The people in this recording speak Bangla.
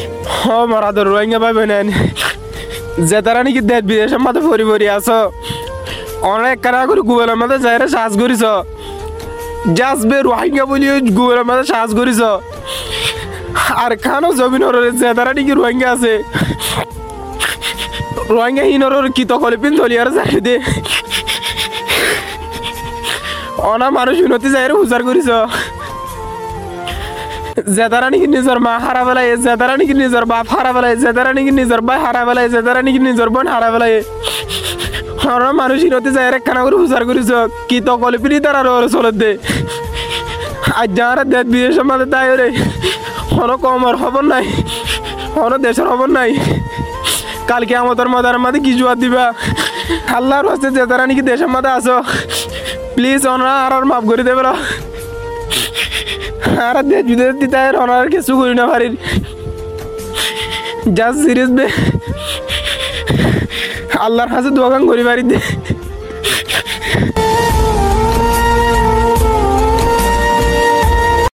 মরাদের রোহিঙ্গা ভাই বোনেন যে তারা নাকি দেশ বিদেশের মধ্যে ফরি ফরি আছো অনেক কারা করে গুগলের মধ্যে যাইরে সার্চ করিস যাসবে রোহিঙ্গা বলি গুগলের মধ্যে সার্চ করিস আর খানো জমিনের যে তারা নাকি রোহিঙ্গা আছে রোহিঙ্গা হিনর কি তো কলিপিন ধলিয়ার যাই দে অনা মানুষ উন্নতি যাইরে উজার করিস যে তারা নাকি নিজের মা হারা বেলায় যে তারা নাকি নিজের বাপ হারা বেলায় যে তারা নাকি নিজের ভাই হারা বেলায় যে তারা নাকি নিজের বোন হারা বেলায় মানুষ ইনতে যায় একখানা করে হুজার করিস কি তো কলিপিনি তারা রোর চলত দে আজ যারা দেশ বিদেশের মধ্যে তাই রে কোনো কমর খবর নাই কোনো দেশের খবর নাই কালকে আমাদের মাদার মধ্যে কি জোয়ার দিবা আল্লাহর হস্তে যে তারা নাকি দেশের মধ্যে আসো প্লিজ ওনারা আর মাফ করে দেবে আর দেশ বিদেশ দিতে ওনার কিছু করি না পারি জাস্ট সিরিয়াস বে আল্লাহর কাছে দোকান করি পারি দে